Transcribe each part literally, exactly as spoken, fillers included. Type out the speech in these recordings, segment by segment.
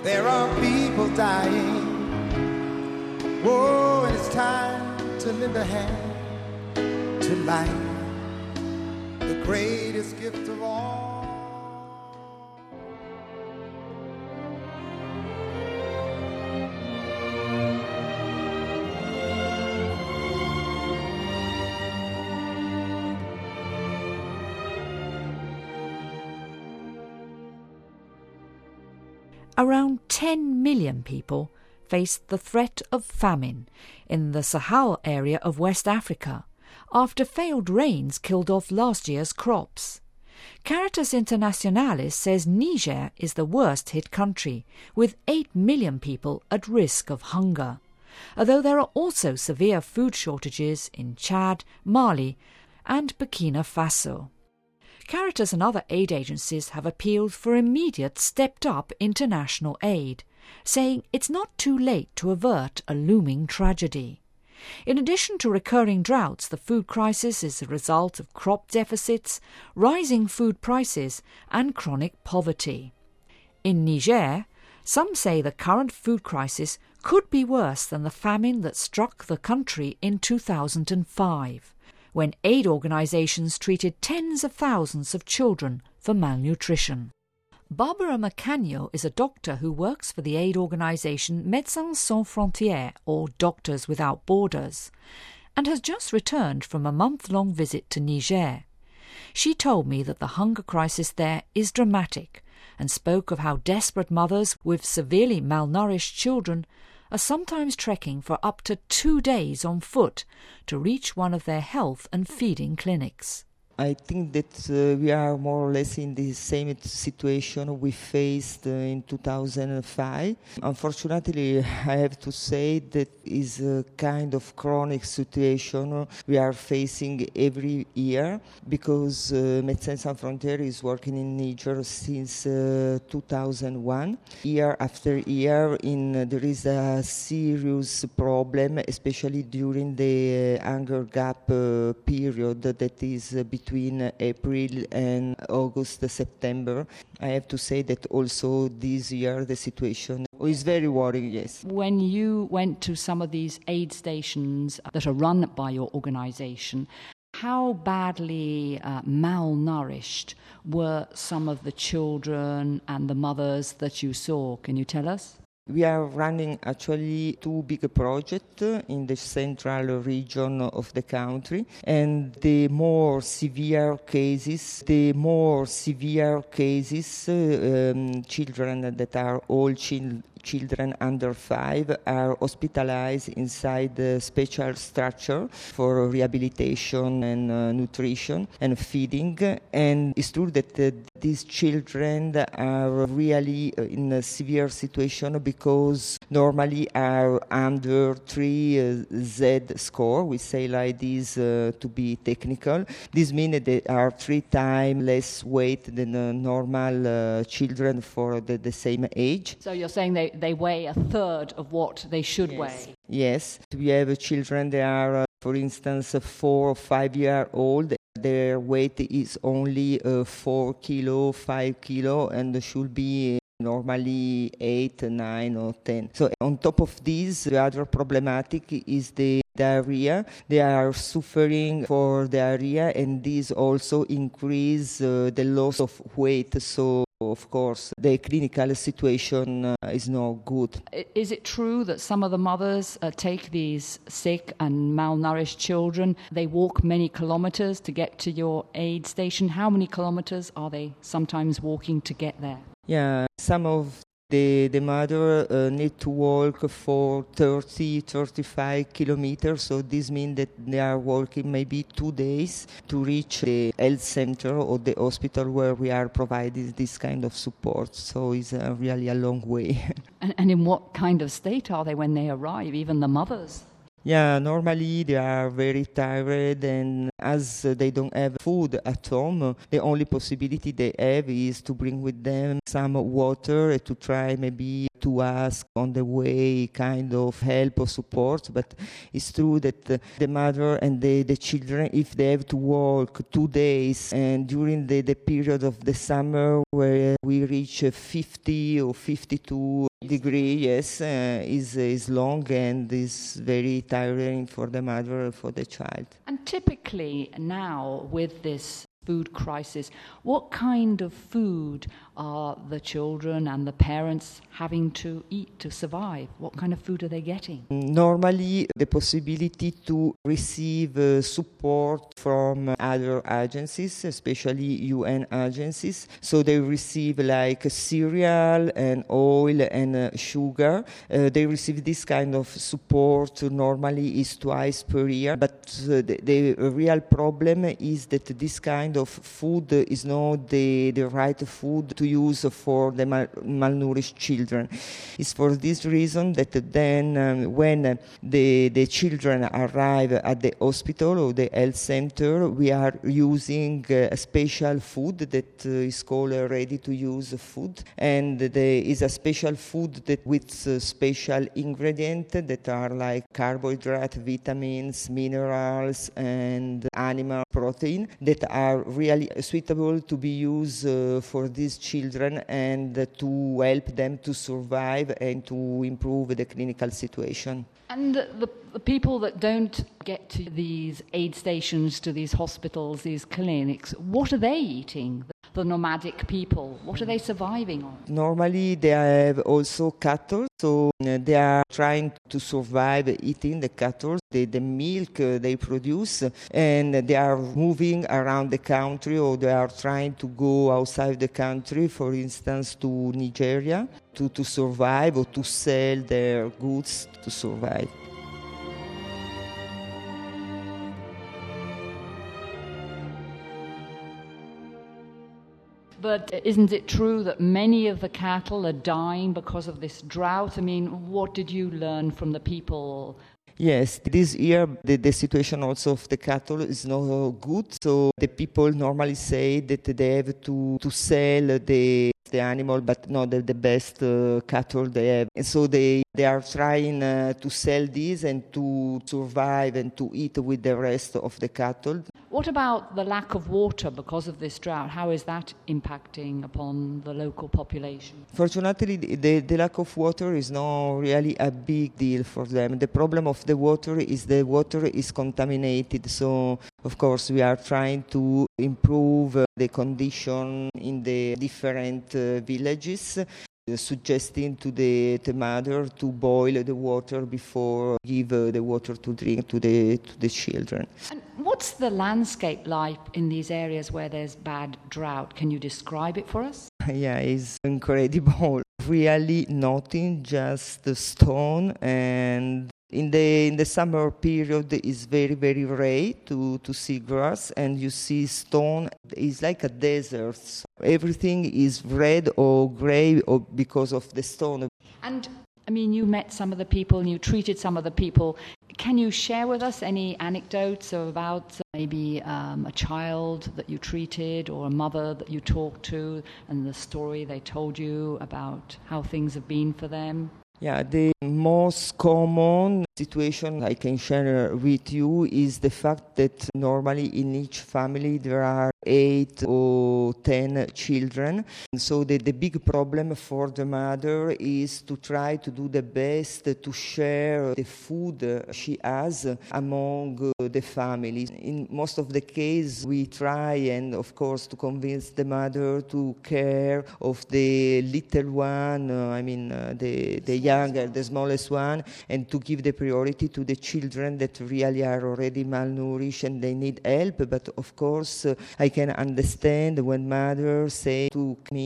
There are people dying. Whoa, and it's time to lend a hand to life, the greatest gift of all. Around ten million people face the threat of famine in the Sahel area of West Africa after failed rains killed off last year's crops. Caritas Internationalis says Niger is the worst hit country, with eight million people at risk of hunger, although there are also severe food shortages in Chad, Mali and Burkina Faso. Caritas and other aid agencies have appealed for immediate stepped-up international aid, saying it's not too late to avert a looming tragedy. In addition to recurring droughts, the food crisis is the result of crop deficits, rising food prices and chronic poverty. In Niger, some say the current food crisis could be worse than the famine that struck the country in two thousand five. When aid organisations treated tens of thousands of children for malnutrition. Barbara Macagno is a doctor who works for the aid organisation Médecins Sans Frontières, or Doctors Without Borders, and has just returned from a month-long visit to Niger. She told me that the hunger crisis there is dramatic and spoke of how desperate mothers with severely malnourished children are sometimes trekking for up to two days on foot to reach one of their health and feeding clinics. I think that uh, we are more or less in the same situation we faced uh, in two thousand five. Unfortunately, I have to say that is a kind of chronic situation we are facing every year, because uh, Médecins Sans Frontières is working in Niger since uh, two thousand one. Year after year, in, uh, there is a serious problem, especially during the uh, hunger gap uh, period that is uh, between between April and August, September. I have to say that also this year the situation is very worrying, yes. When you went to some of these aid stations that are run by your organisation, how badly uh, malnourished were some of the children and the mothers that you saw? Can you tell us? We are running actually two big projects in the central region of the country, and the more severe cases, the more severe cases, uh, um, children that are all children, children under five are hospitalized inside the special structure for rehabilitation and uh, nutrition and feeding. And it's true that uh, these children are really uh, in a severe situation because normally are under three uh, Z score. We say like this uh, to be technical. This means that they are three times less weight than uh, normal uh, children for the, the same age. So you're saying they they weigh a third of what they should yes. weigh? Yes. We have children that are, uh, for instance, uh, four or five year old. Their weight is only uh, four kilo, five kilo, and should be normally eight, nine, or ten. So on top of this, the other problematic is the diarrhea. They are suffering for diarrhea, and this also increase uh, the loss of weight. So of course, the clinical situation uh, is not good. Is it true that some of the mothers uh, take these sick and malnourished children? They walk many kilometers to get to your aid station. How many kilometers are they sometimes walking to get there? Yeah, some of the, the mother uh, need to walk for thirty, thirty-five kilometers. So this means that they are walking maybe two days to reach the health center or the hospital where we are providing this kind of support. So it's uh, really a long way. and, and in what kind of state are they when they arrive, even the mothers? Yeah, normally they are very tired and as they don't have food at home, the only possibility they have is to bring with them some water and to try maybe to ask on the way kind of help or support. But it's true that uh, the mother and the, the children, if they have to walk two days and during the, the period of the summer where we reach uh, fifty or fifty-two degree, yes, uh, is is long and is very tiring for the mother and for the child. And typically now with this food crisis, what kind of food are the children and the parents having to eat to survive? What kind of food are they getting? Normally, the possibility to receive uh, support from other agencies, especially U N agencies. So they receive like cereal and oil and uh, sugar. Uh, they receive this kind of support normally is twice per year. But uh, the, the real problem is that this kind of food is not the, the right food to use for the mal- malnourished children. It's for this reason that then um, when the, the children arrive at the hospital or the health center, we are using uh, a special food that uh, is called uh, ready-to-use food. And there is a special food that with uh, special ingredients that are like carbohydrate, vitamins, minerals, and animal protein that are really suitable to be used uh, for these children and uh, to help them to survive and to improve the clinical situation. And the, the, the people that don't get to these aid stations, to these hospitals, these clinics, what are they eating? The nomadic people, what are they surviving on? Normally they have also cattle, so uh, they are trying to survive eating the cattle, the, the milk uh, they produce, and they are moving around the country or they are trying to go outside the country, for instance to Nigeria, to, to survive or to sell their goods to survive. But isn't it true that many of the cattle are dying because of this drought? I mean, what did you learn from the people? Yes, this year the, the situation also of the cattle is not good. So the people normally say that they have to, to sell the the animal, but not the, the best uh, cattle they have. And so they, they are trying uh, to sell these and to survive and to eat with the rest of the cattle. What about the lack of water because of this drought? How is that impacting upon the local population? Fortunately, the, the lack of water is not really a big deal for them. The problem of the water is the water is contaminated. So, of course, we are trying to improve uh, the condition in the different uh, villages, uh, suggesting to the, the mother to boil the water before give uh, the water to drink to the to the children. And what's the landscape like in these areas where there's bad drought? Can you describe it for us? Yeah, it's incredible. Really nothing, just the stone. And in the in the summer period it's very very rare to, to see grass, and you see stone. It's like a desert. Everything is red or grey or because of the stone. And I mean, you met some of the people and you treated some of the people. Can you share with us any anecdotes about maybe um, a child that you treated or a mother that you talked to and the story they told you about how things have been for them? Yeah, the most common situation I can share with you is the fact that normally in each family there are eight or ten children. And so the, the big problem for the mother is to try to do the best to share the food she has among the family. In most of the cases we try, and of course to convince the mother to care of the little one, uh, I mean uh, the, the younger, the smallest one, and to give the priority to the children that really are already malnourished and they need help. But of course uh, I can understand when mothers say to me,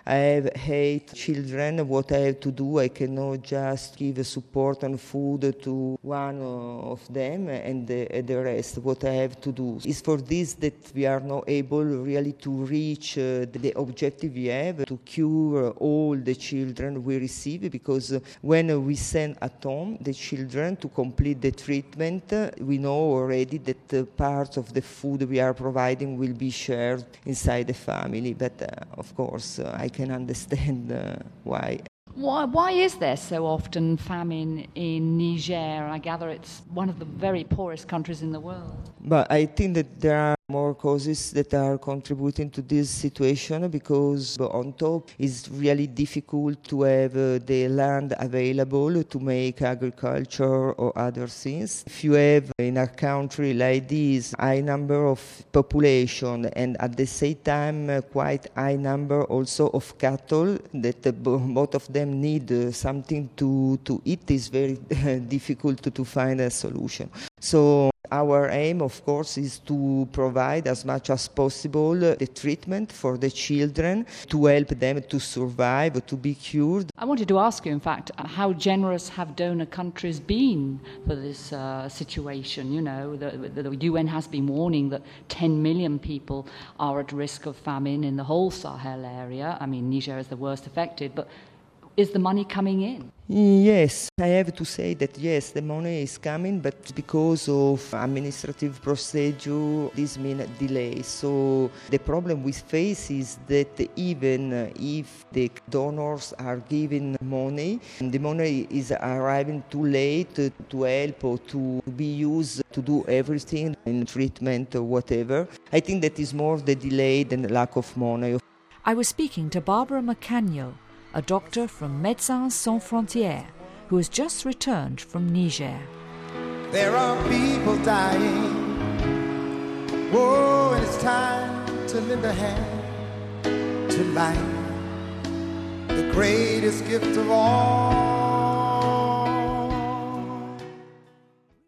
I have eight children. What I have to do, I cannot just give support and food to one of them and the, the rest. What I have to do is for this that we are not able really to reach uh, the objective we have to cure all the children we receive, because when we send at home the children to complete the treatment, we know already that uh, part of the food we are providing will be shared inside the family. But uh, of course, uh, I can understand uh, why. Why, why is there so often famine in Niger? I gather it's one of the very poorest countries in the world. But I think that there are more causes that are contributing to this situation, because on top it's really difficult to have uh, the land available to make agriculture or other things. If you have in a country like this high number of population and at the same time uh, quite high number also of cattle, that uh, both of them need uh, something to, to eat, is very difficult to, to find a solution. So our aim, of course, is to provide as much as possible the treatment for the children, to help them to survive, to be cured. I wanted to ask you, in fact, how generous have donor countries been for this uh, situation? You know, the, the U N has been warning that ten million people are at risk of famine in the whole Sahel area. I mean, Niger is the worst affected, but is the money coming in? Yes, I have to say that yes, the money is coming, but because of administrative procedure, this means delay. So the problem we face is that even if the donors are giving money, the money is arriving too late to help or to be used to do everything in treatment or whatever. I think that is more the delay than the lack of money. I was speaking to Barbara Macagno, a doctor from Médecins Sans Frontières, who has just returned from Niger. There are people dying. Whoa, and it's time to lend a hand to life, the greatest gift of all.